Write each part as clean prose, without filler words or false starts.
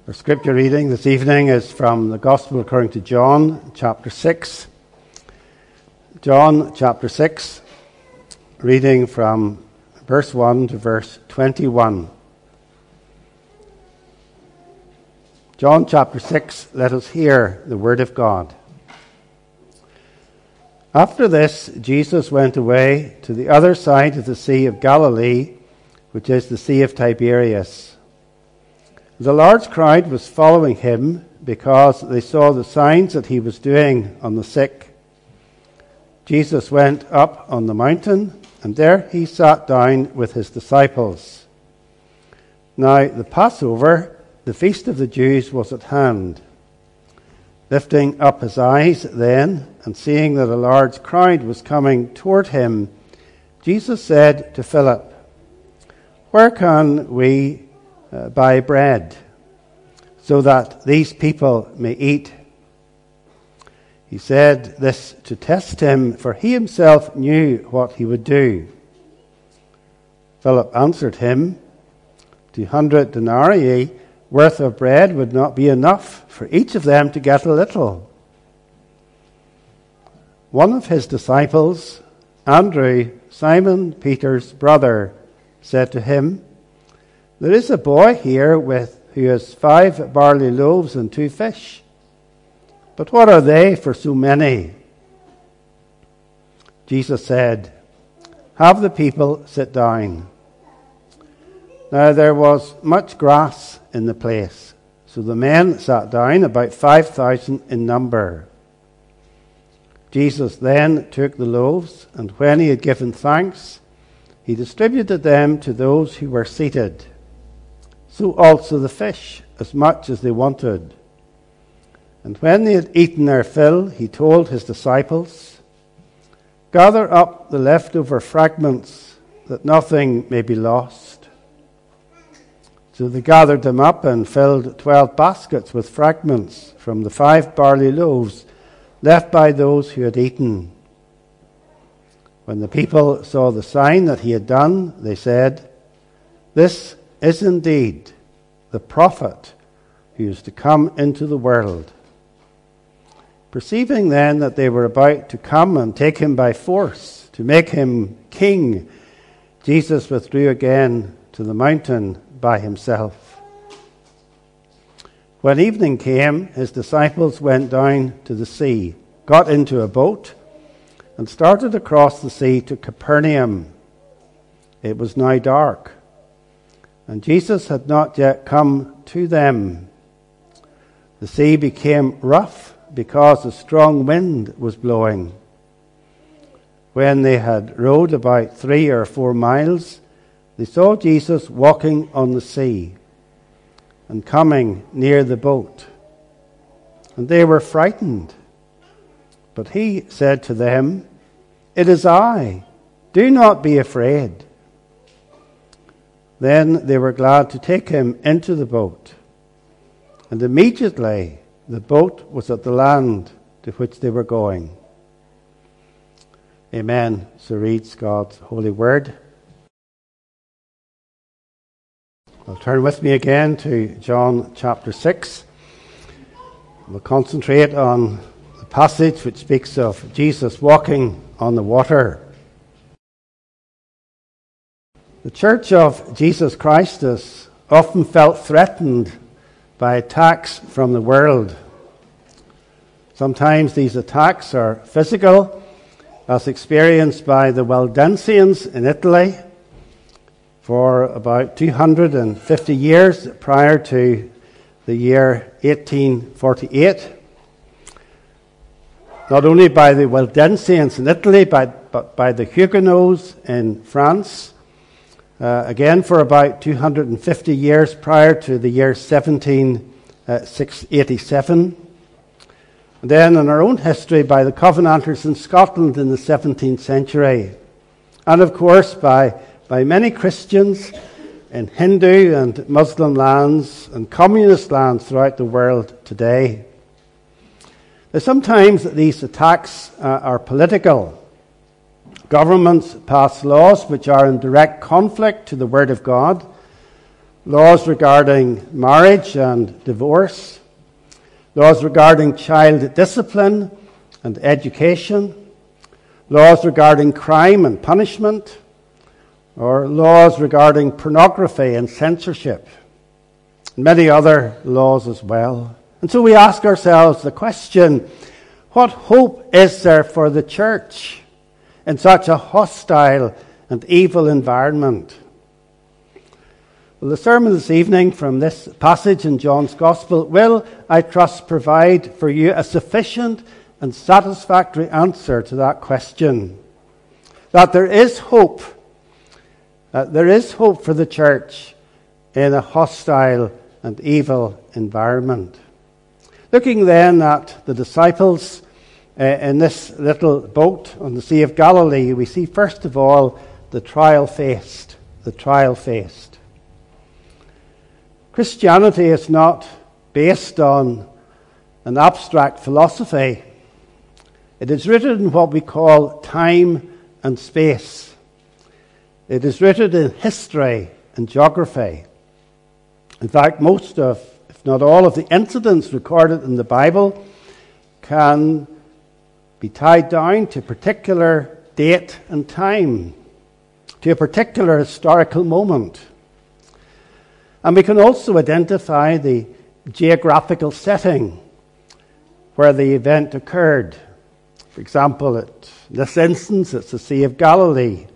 Our scripture reading this evening is from the Gospel according to John, chapter 6. John, chapter 6, reading from verse 1 to verse 21. John, chapter 6, let us hear the word of God. After this, Jesus went away to the other side of the Sea of Galilee, which is the Sea of Tiberias. The large crowd was following him because they saw the signs that he was doing on the sick. Jesus went up on the mountain, and there he sat down with his disciples. Now the Passover, the feast of the Jews, was at hand. Lifting up his eyes then, and seeing that a large crowd was coming toward him, Jesus said to Philip, "Where can we buy bread, so that these people may eat?" He said this to test him, for he himself knew what he would do. Philip answered him, 200 denarii worth of bread would not be enough for each of them to get a little. One of his disciples, Andrew, Simon Peter's brother, said to him, "There is a boy here who has 5 barley loaves and 2 fish. But what are they for so many?" Jesus said, "Have the people sit down." Now there was much grass in the place, so the men sat down, about 5,000 in number. Jesus then took the loaves, and when he had given thanks, he distributed them to those who were seated. So also the fish, as much as they wanted. And when they had eaten their fill, he told his disciples, "Gather up the leftover fragments, that nothing may be lost." So they gathered them up and filled 12 baskets with fragments from the 5 barley loaves left by those who had eaten. When the people saw the sign that he had done, they said, "This is indeed the prophet who is to come into the world." Perceiving then that they were about to come and take him by force, to make him king, Jesus withdrew again to the mountain by himself. When evening came, his disciples went down to the sea, got into a boat, and started across the sea to Capernaum. It was now dark, and Jesus had not yet come to them. The sea became rough because a strong wind was blowing. When they had rowed about 3 or 4 miles, they saw Jesus walking on the sea and coming near the boat. And they were frightened. But he said to them, "It is I. Do not be afraid." Then they were glad to take him into the boat. And immediately the boat was at the land to which they were going. Amen. So reads God's holy word. Well, turn with me again to John chapter 6. We'll concentrate on the passage which speaks of Jesus walking on the water. The Church of Jesus Christ has often felt threatened by attacks from the world. Sometimes these attacks are physical, as experienced by the Waldensians in Italy for about 250 years prior to the year 1848. Not only by the Waldensians in Italy, but by the Huguenots in France, again for about 250 years prior to the year 1787. And then in our own history by the Covenanters in Scotland in the 17th century. And of course by many Christians in Hindu and Muslim lands and communist lands throughout the world today. Now, sometimes these attacks are political. Governments pass laws which are in direct conflict to the Word of God, laws regarding marriage and divorce, laws regarding child discipline and education, laws regarding crime and punishment, or laws regarding pornography and censorship, and many other laws as well. And so we ask ourselves the question, what hope is there for the church in such a hostile and evil environment? Well, the sermon this evening from this passage in John's Gospel will, I trust, provide for you a sufficient and satisfactory answer to that question. That there is hope. There is hope for the church in a hostile and evil environment. Looking then at the disciples in this little boat on the Sea of Galilee, we see first of all the trial faced. The trial faced. Christianity is not based on an abstract philosophy. It is rooted in what we call time and space. It is rooted in history and geography. In fact, most of, if not all of the incidents recorded in the Bible can be tied down to a particular date and time, to a particular historical moment. And we can also identify the geographical setting where the event occurred. For example, in this instance, it's the Sea of Galilee.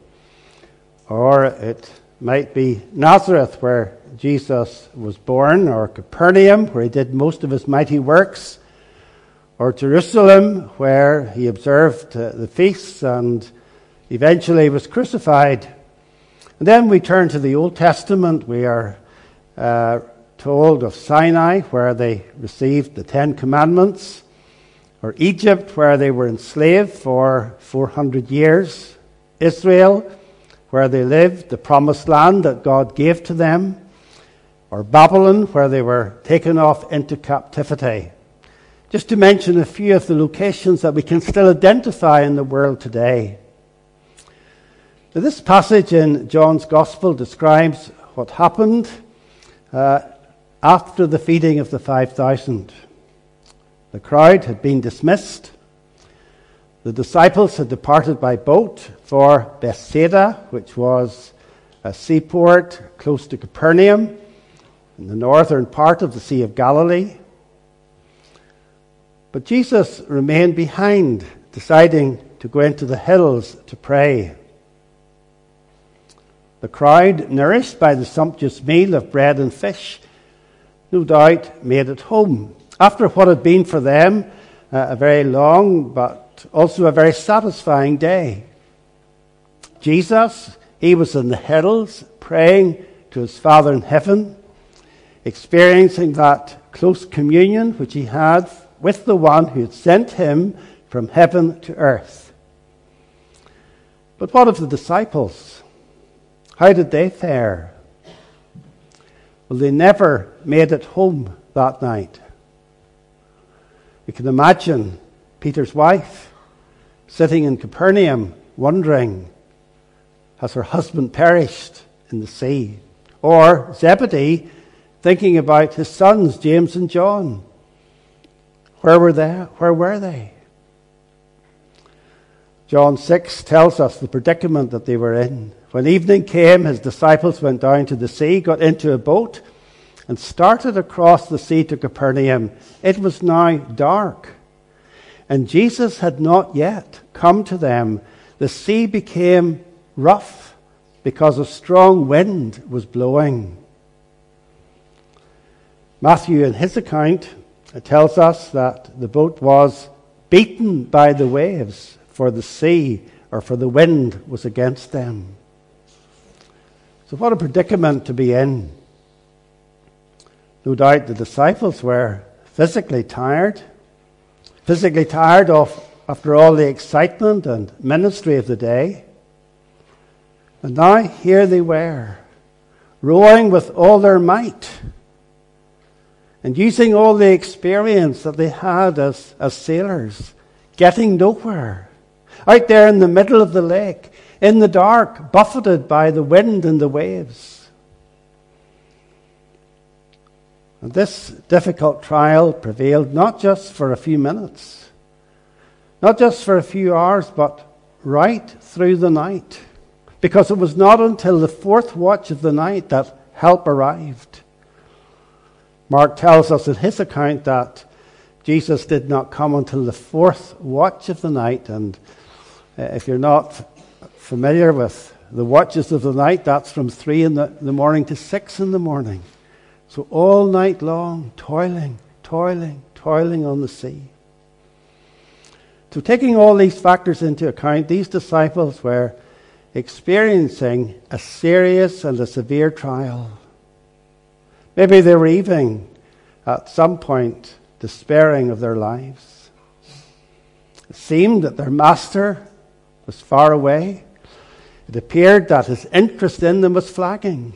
Or it might be Nazareth, where Jesus was born, or Capernaum, where he did most of his mighty works, or Jerusalem, where he observed the feasts and eventually was crucified. And then we turn to the Old Testament. We are told of Sinai, where they received the Ten Commandments, or Egypt, where they were enslaved for 400 years, Israel, where they lived, the promised land that God gave to them, or Babylon, where they were taken off into captivity. Just to mention a few of the locations that we can still identify in the world today. Now, this passage in John's Gospel describes what happened after the feeding of the 5,000. The crowd had been dismissed. The disciples had departed by boat for Bethsaida, which was a seaport close to Capernaum, in the northern part of the Sea of Galilee. But Jesus remained behind, deciding to go into the hills to pray. The crowd, nourished by the sumptuous meal of bread and fish, no doubt made it home, after what had been for them a very long but also a very satisfying day. Jesus, he was in the hills praying to his Father in heaven, experiencing that close communion which he had with the one who had sent him from heaven to earth. But what of the disciples? How did they fare? Well, they never made it home that night. You can imagine Peter's wife sitting in Capernaum wondering, has her husband perished in the sea? Or Zebedee thinking about his sons, James and John. Where were they? John 6 tells us the predicament that they were in. When evening came, his disciples went down to the sea, got into a boat, and started across the sea to Capernaum. It was now dark, and Jesus had not yet come to them. The sea became rough because a strong wind was blowing. Matthew, in his account, tells us that the boat was beaten by the waves, for the sea or for the wind was against them. So what a predicament to be in. No doubt the disciples were physically tired after all the excitement and ministry of the day. And now here they were, rowing with all their might and using all the experience that they had as sailors, getting nowhere. Out there in the middle of the lake, in the dark, buffeted by the wind and the waves. And this difficult trial prevailed not just for a few minutes, not just for a few hours, but right through the night. Because it was not until the fourth watch of the night that help arrived. Mark tells us in his account that Jesus did not come until the fourth watch of the night. And if you're not familiar with the watches of the night, that's from 3 in the morning to 6 in the morning. So all night long, toiling on the sea. So taking all these factors into account, these disciples were experiencing a serious and a severe trial. Maybe they were even, at some point, despairing of their lives. It seemed that their master was far away. It appeared that his interest in them was flagging.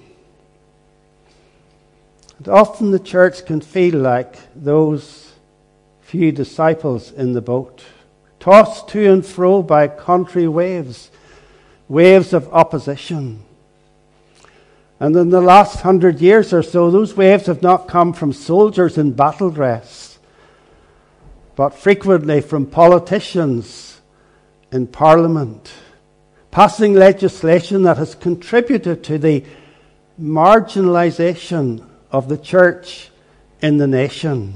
And often the church can feel like those few disciples in the boat, tossed to and fro by contrary waves of opposition. And in the last 100 years or so, those waves have not come from soldiers in battle dress, but frequently from politicians in Parliament, passing legislation that has contributed to the marginalization of the church in the nation.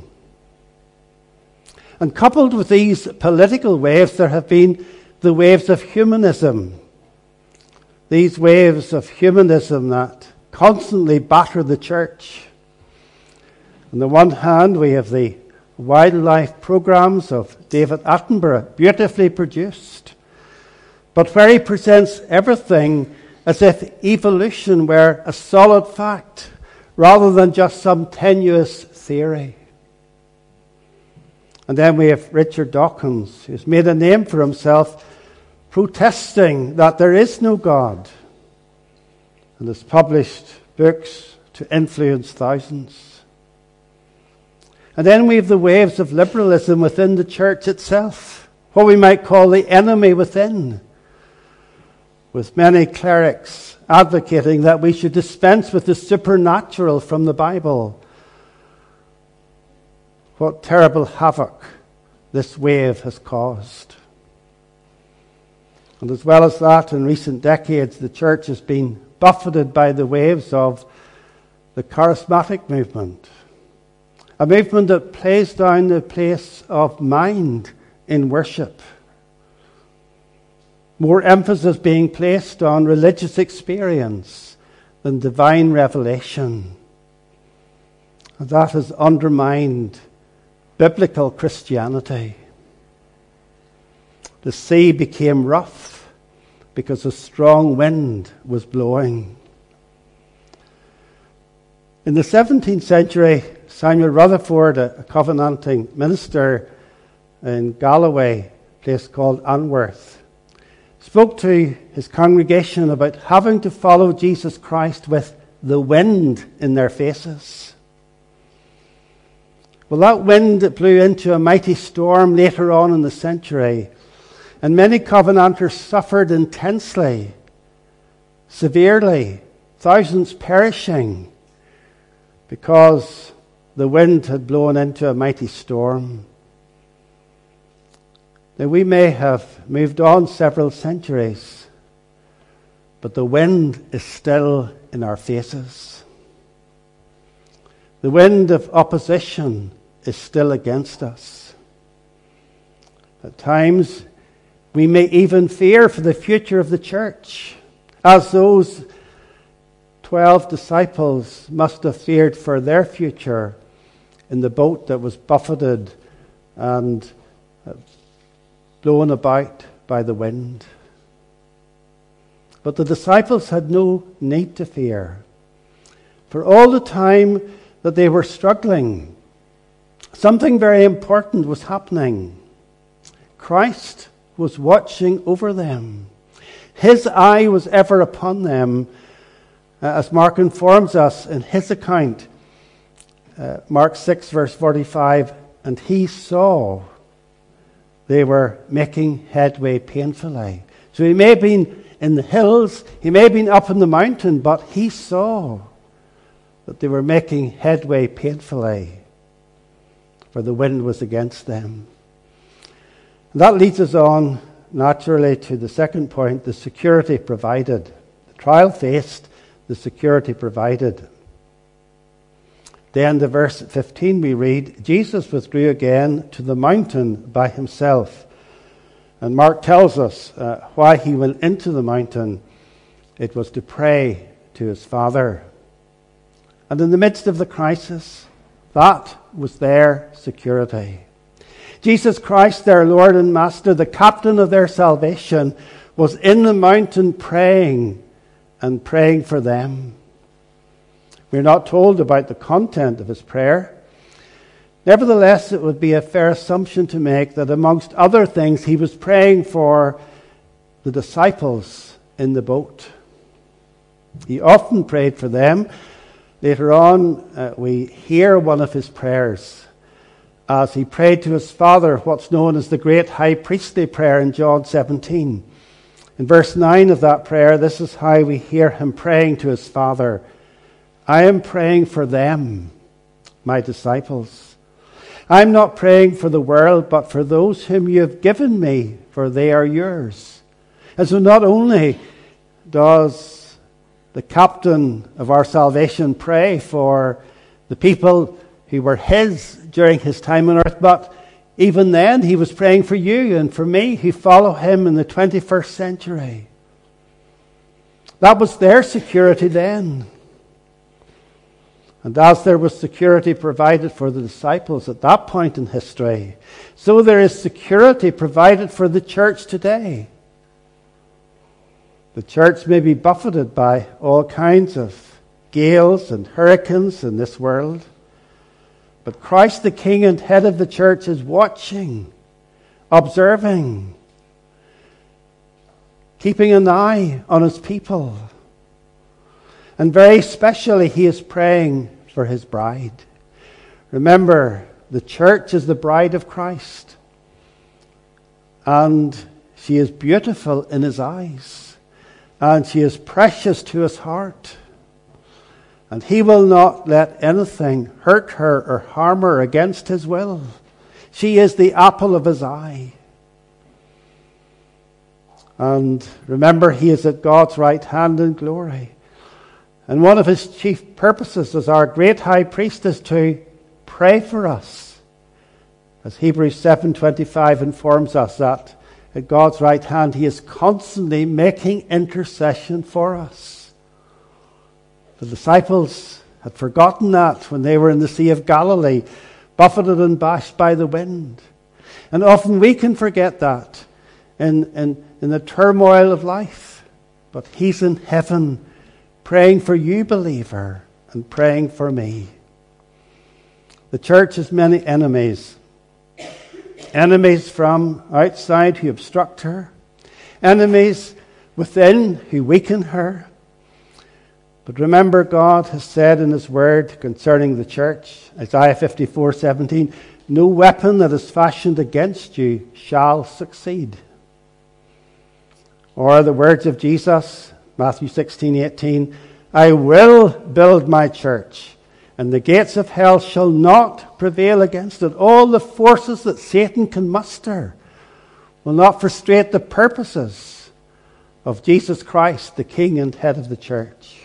And coupled with these political waves, there have been the waves of humanism. These waves of humanism that constantly batter the church. On the one hand, we have the wildlife programs of David Attenborough, beautifully produced, but where he presents everything as if evolution were a solid fact rather than just some tenuous theory. And then we have Richard Dawkins, who's made a name for himself protesting that there is no God, and has published books to influence thousands. And then we have the waves of liberalism within the church itself, what we might call the enemy within, with many clerics advocating that we should dispense with the supernatural from the Bible. What terrible havoc this wave has caused. And as well as that, in recent decades, the church has been buffeted by the waves of the charismatic movement. A movement that plays down the place of mind in worship. More emphasis being placed on religious experience than divine revelation. And that has undermined biblical Christianity. The sea became rough because a strong wind was blowing. In the 17th century, Samuel Rutherford, a covenanting minister in Galloway, a place called Anworth, spoke to his congregation about having to follow Jesus Christ with the wind in their faces. Well, that wind blew into a mighty storm later on in the century, and many Covenanters suffered intensely, severely, thousands perishing, because the wind had blown into a mighty storm. Now, we may have moved on several centuries, but the wind is still in our faces. The wind of opposition is still against us. At times, we may even fear for the future of the church, as those 12 disciples must have feared for their future in the boat that was buffeted and blown about by the wind. But the disciples had no need to fear. For all the time that they were struggling, something very important was happening. Christ was watching over them. His eye was ever upon them, as Mark informs us in his account. Mark 6, verse 45, and he saw they were making headway painfully. So he may have been in the hills, he may have been up in the mountain, but he saw but they were making headway painfully, for the wind was against them. And that leads us on naturally to the second point, the security provided. The trial faced, the security provided. Then the verse 15 we read, Jesus withdrew again to the mountain by himself. And Mark tells us why he went into the mountain. It was to pray to his Father. And in the midst of the crisis, that was their security. Jesus Christ, their Lord and Master, the captain of their salvation, was in the mountain praying and praying for them. We're not told about the content of his prayer. Nevertheless, it would be a fair assumption to make that amongst other things, he was praying for the disciples in the boat. He often prayed for them. Later on, we hear one of his prayers as he prayed to his Father, what's known as the great high priestly prayer in John 17. In verse 9 of that prayer, this is how we hear him praying to his Father. I am praying for them, my disciples. I'm not praying for the world, but for those whom you have given me, for they are yours. And so not only does the captain of our salvation pray for the people who were his during his time on earth, but even then he was praying for you and for me who follow him in the 21st century. That was their security then. And as there was security provided for the disciples at that point in history, so there is security provided for the church today. The church may be buffeted by all kinds of gales and hurricanes in this world, but Christ the King and head of the church is watching, observing, keeping an eye on his people. And very specially, he is praying for his bride. Remember, the church is the bride of Christ. And she is beautiful in his eyes. And she is precious to his heart. And he will not let anything hurt her or harm her against his will. She is the apple of his eye. And remember, he is at God's right hand in glory. And one of his chief purposes as our great high priest is to pray for us. As Hebrews 7:25 informs us that at God's right hand he is constantly making intercession for us. The disciples had forgotten that when they were in the Sea of Galilee, buffeted and bashed by the wind. And often we can forget that in the turmoil of life. But he's in heaven praying for you, believer, and praying for me. The church has many enemies. Enemies from outside who obstruct her. Enemies within who weaken her. But remember, God has said in his word concerning the church, Isaiah 54:17, no weapon that is fashioned against you shall succeed. Or the words of Jesus, Matthew 16:18, I will build my church, and the gates of hell shall not prevail against it. All the forces that Satan can muster will not frustrate the purposes of Jesus Christ, the King and head of the church.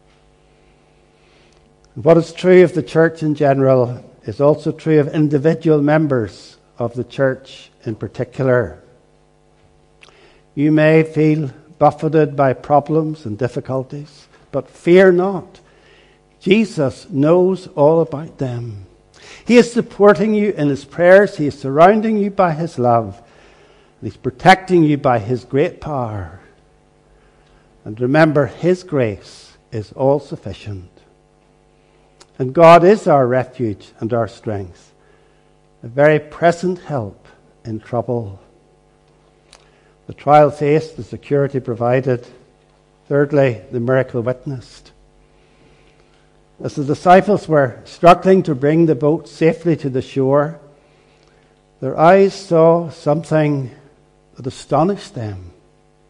What is true of the church in general is also true of individual members of the church in particular. You may feel buffeted by problems and difficulties, but fear not. Jesus knows all about them. He is supporting you in his prayers. He is surrounding you by his love. And he's protecting you by his great power. And remember, his grace is all sufficient. And God is our refuge and our strength, a very present help in trouble. The trial faced, the security provided. Thirdly, the miracle witnessed. As the disciples were struggling to bring the boat safely to the shore, their eyes saw something that astonished them.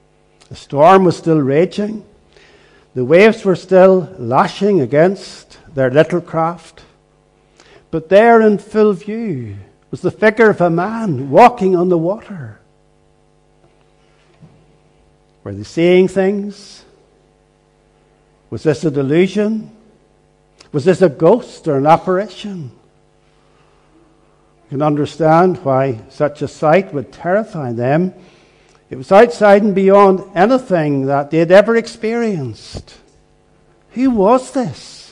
The storm was still raging. The waves were still lashing against their little craft. But there in full view was the figure of a man walking on the water. Were they seeing things? Was this a delusion? Was this a ghost or an apparition? You can understand why such a sight would terrify them. It was outside and beyond anything that they had ever experienced. Who was this?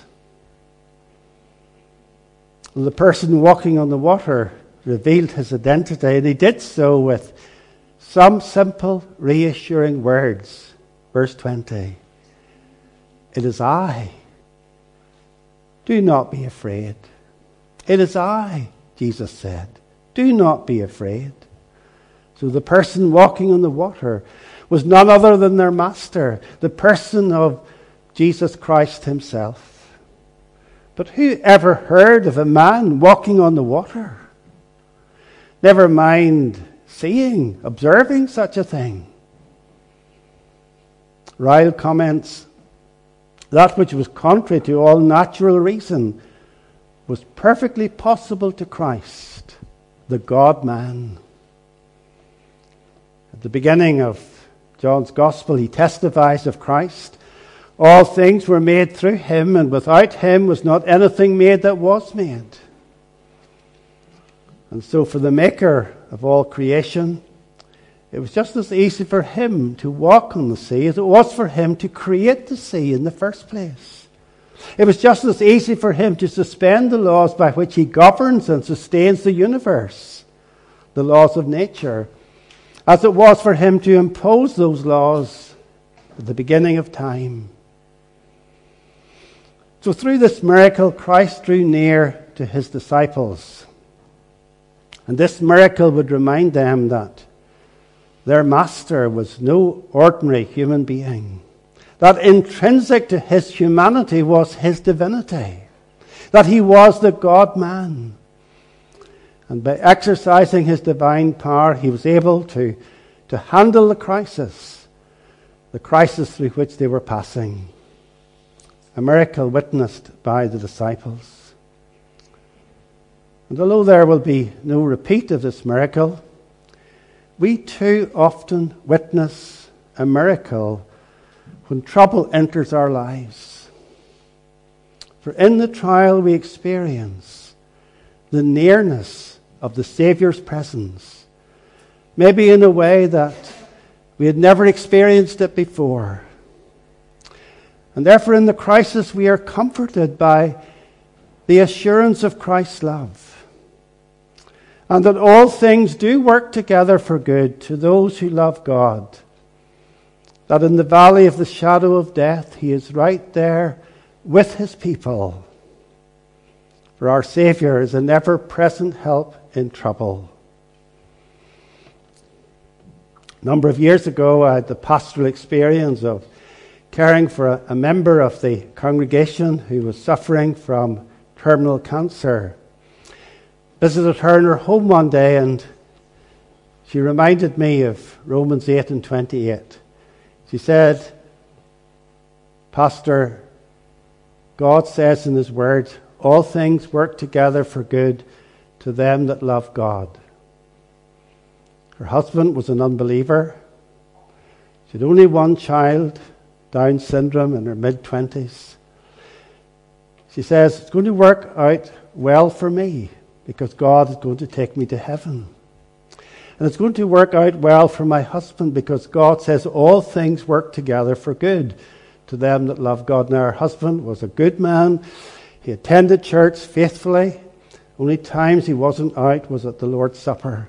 Well, the person walking on the water revealed his identity, and he did so with some simple, reassuring words. Verse 20. It is I. Do not be afraid. It is I, Jesus said. Do not be afraid. So the person walking on the water was none other than their master, the person of Jesus Christ himself. But who ever heard of a man walking on the water? Never mind seeing, observing such a thing. Ryle comments, that which was contrary to all natural reason was perfectly possible to Christ, the God-man. At the beginning of John's Gospel, he testifies of Christ. All things were made through him, and without him was not anything made that was made. And so for the maker of all creation, it was just as easy for him to walk on the sea as it was for him to create the sea in the first place. It was just as easy for him to suspend the laws by which he governs and sustains the universe, the laws of nature, as it was for him to impose those laws at the beginning of time. So through this miracle, Christ drew near to his disciples. And this miracle would remind them that their master was no ordinary human being. That intrinsic to his humanity was his divinity. That he was the God-man. And by exercising his divine power, he was able to handle the crisis through which they were passing. A miracle witnessed by the disciples. And although there will be no repeat of this miracle, we too often witness a miracle when trouble enters our lives. For in the trial we experience the nearness of the Saviour's presence, maybe in a way that we had never experienced it before. And therefore in the crisis we are comforted by the assurance of Christ's love. And that all things do work together for good to those who love God. That in the valley of the shadow of death, he is right there with his people. For our Saviour is an ever-present help in trouble. A number of years ago, I had the pastoral experience of caring for a member of the congregation who was suffering from terminal cancer. Visited her in her home one day, and she reminded me of Romans 8:28. She said, Pastor, God says in his word, all things work together for good to them that love God. Her husband was an unbeliever. She had only one child, Down syndrome, in her mid-20s. She says, it's going to work out well for me, because God is going to take me to heaven. And it's going to work out well for my husband, because God says all things work together for good to them that love God. Now, her husband was a good man. He attended church faithfully. Only times he wasn't out was at the Lord's Supper.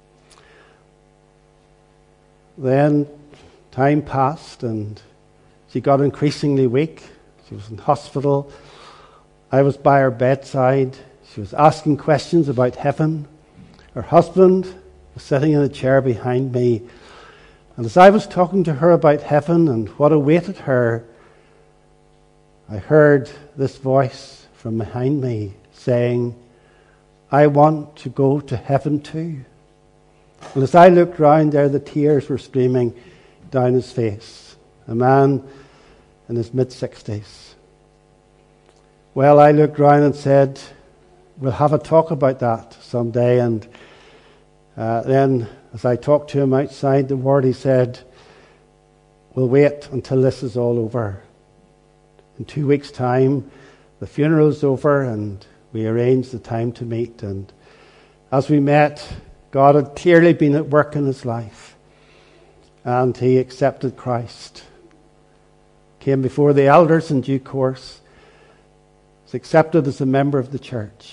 Then time passed and she got increasingly weak. She was in hospital. I was by her bedside. She was asking questions about heaven. Her husband was sitting in a chair behind me. And as I was talking to her about heaven and what awaited her, I heard this voice from behind me saying, I want to go to heaven too. And as I looked round there, the tears were streaming down his face. A man in his mid-60s. Well, I looked round and said, we'll have a talk about that someday. And then as I talked to him outside the ward, he said, we'll wait until this is all over. In 2 weeks' time, the funeral's over and we arranged the time to meet. And as we met, God had clearly been at work in his life. And he accepted Christ. Came before the elders in due course. Was accepted as a member of the church.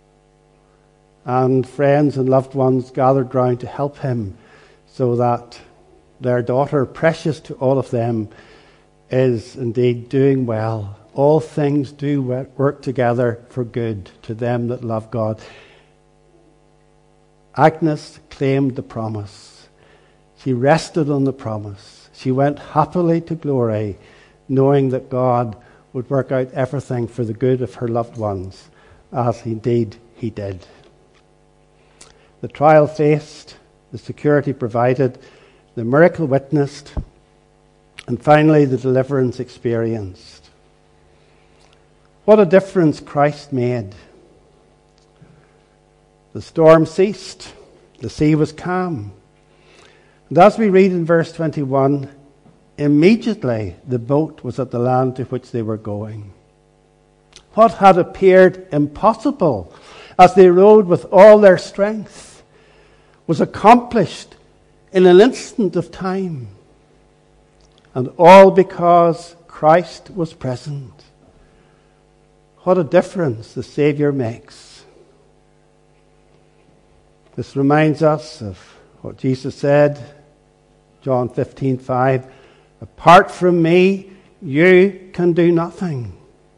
And friends and loved ones gathered round to help him so that their daughter, precious to all of them, is indeed doing well. All things do work together for good to them that love God. Agnes claimed the promise. She rested on the promise. She went happily to glory, knowing that God would work out everything for the good of her loved ones, as indeed he did. The trial faced, the security provided, the miracle witnessed, and finally the deliverance experienced. What a difference Christ made. The storm ceased. The sea was calm. And as we read in verse 21, immediately the boat was at the land to which they were going. What had appeared impossible as they rowed with all their strength was accomplished in an instant of time. And all because Christ was present. What a difference the Saviour makes. This reminds us of what Jesus said, John 15:5, apart from me, you can do nothing.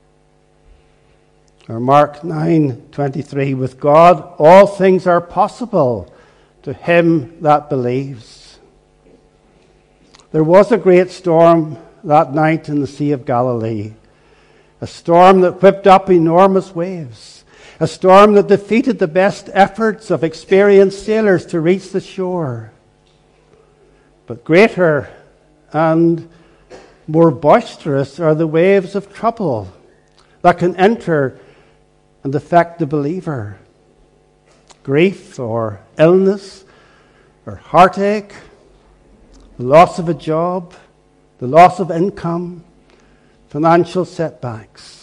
Or Mark 9:23, with God all things are possible to him that believes. There was a great storm that night in the Sea of Galilee, a storm that whipped up enormous waves. A storm that defeated the best efforts of experienced sailors to reach the shore. But greater and more boisterous are the waves of trouble that can enter and affect the believer. Grief or illness or heartache, the loss of a job, the loss of income, financial setbacks.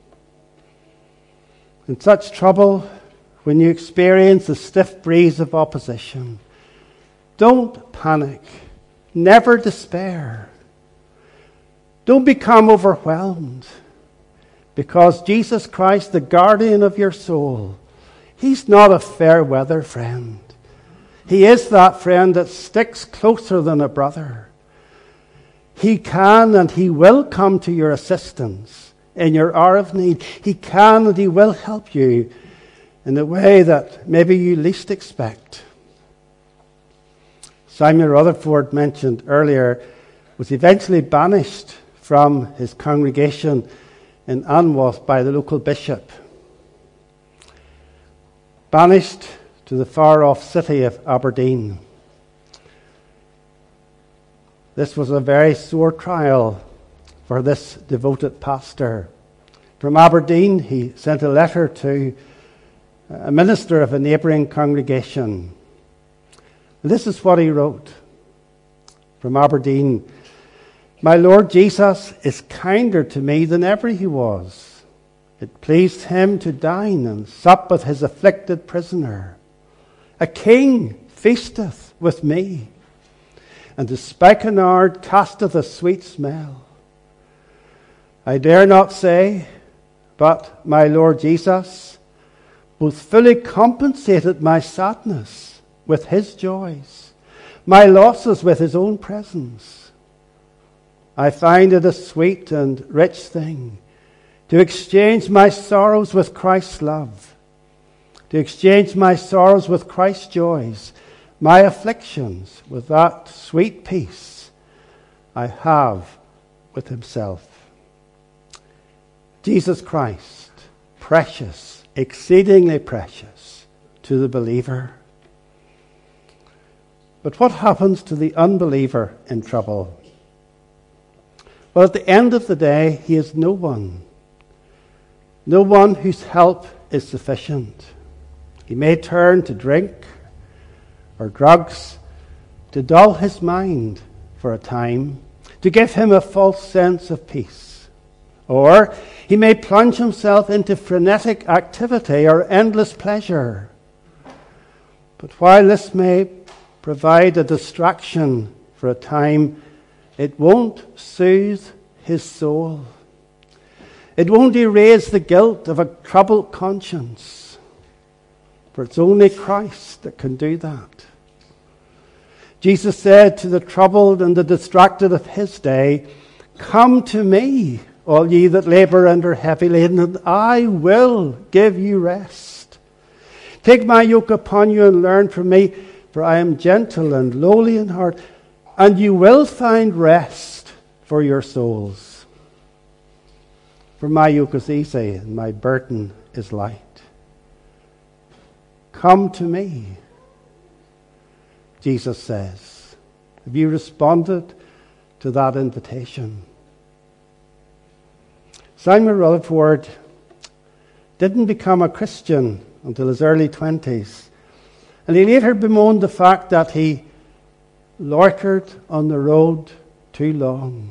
In such trouble, when you experience the stiff breeze of opposition, don't panic. Never despair. Don't become overwhelmed. Because Jesus Christ, the guardian of your soul, he's not a fair weather friend. He is that friend that sticks closer than a brother. He can and he will come to your assistance in your hour of need. He can and he will help you in the way that maybe you least expect. Samuel Rutherford, mentioned earlier, was eventually banished from his congregation in Anwath by the local bishop. Banished to the far-off city of Aberdeen. This was a very sore trial for this devoted pastor. From Aberdeen, he sent a letter to a minister of a neighbouring congregation. This is what he wrote from Aberdeen. My Lord Jesus is kinder to me than ever he was. It pleased him to dine and sup with his afflicted prisoner. A king feasteth with me, and the spikenard casteth a sweet smell. I dare not say, but my Lord Jesus both fully compensated my sadness with his joys, my losses with his own presence. I find it a sweet and rich thing to exchange my sorrows with Christ's love, to exchange my sorrows with Christ's joys, my afflictions with that sweet peace I have with himself. Jesus Christ, precious, exceedingly precious to the believer. But what happens to the unbeliever in trouble? Well, at the end of the day, he is no one. No one whose help is sufficient. He may turn to drink or drugs to dull his mind for a time, to give him a false sense of peace. Or he may plunge himself into frenetic activity or endless pleasure. But while this may provide a distraction for a time, it won't soothe his soul. It won't erase the guilt of a troubled conscience. For it's only Christ that can do that. Jesus said to the troubled and the distracted of his day, "Come to me, all ye that labor and are heavy laden, and I will give you rest. Take my yoke upon you and learn from me, for I am gentle and lowly in heart, and you will find rest for your souls. For my yoke is easy and my burden is light." Come to me, Jesus says. Have you responded to that invitation? Simon Rutherford didn't become a Christian until his early 20s, and he later bemoaned the fact that he loitered on the road too long.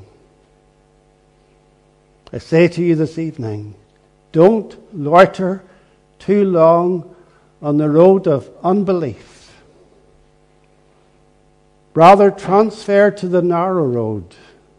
I say to you this evening, don't loiter too long on the road of unbelief. Rather, transfer to the narrow road.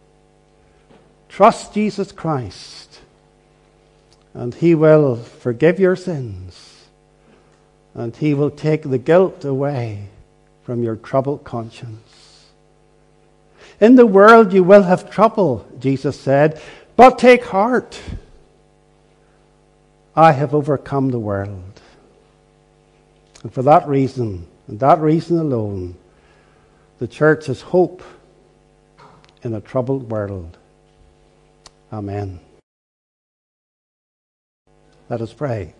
Trust Jesus Christ, and He will forgive your sins, and He will take the guilt away from your troubled conscience. In the world you will have trouble, Jesus said, but take heart. I have overcome the world. And for that reason, and that reason alone, the church has hope in a troubled world. Amen. Let us pray.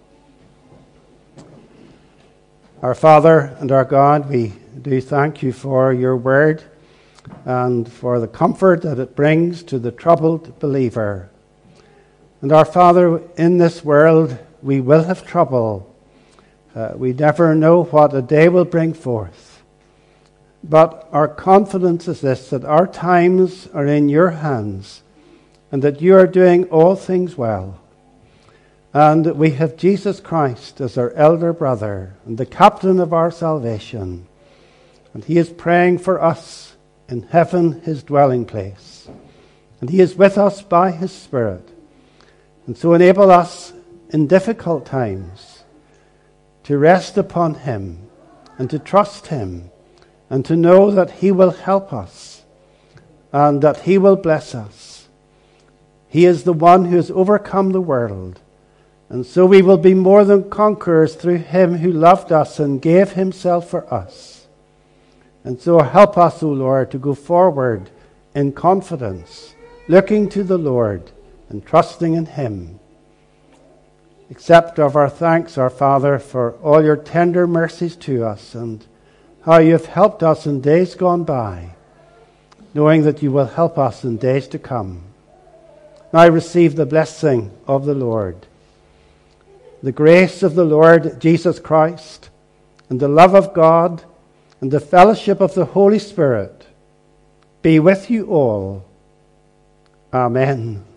Our Father and our God, we do thank you for your word and for the comfort that it brings to the troubled believer. And our Father, in this world we will have trouble. We never know what a day will bring forth. But our confidence is this, that our times are in your hands and that you are doing all things well. And that we have Jesus Christ as our elder brother and the captain of our salvation. And he is praying for us in heaven, his dwelling place. And he is with us by his Spirit. And so enable us in difficult times to rest upon him and to trust him and to know that he will help us and that he will bless us. He is the one who has overcome the world, and so we will be more than conquerors through him who loved us and gave himself for us. And so help us, O Lord, to go forward in confidence, looking to the Lord and trusting in him. Accept of our thanks, our Father, for all your tender mercies to us and how you have helped us in days gone by, knowing that you will help us in days to come. Now receive the blessing of the Lord. The grace of the Lord Jesus Christ and the love of God and the fellowship of the Holy Spirit be with you all. Amen.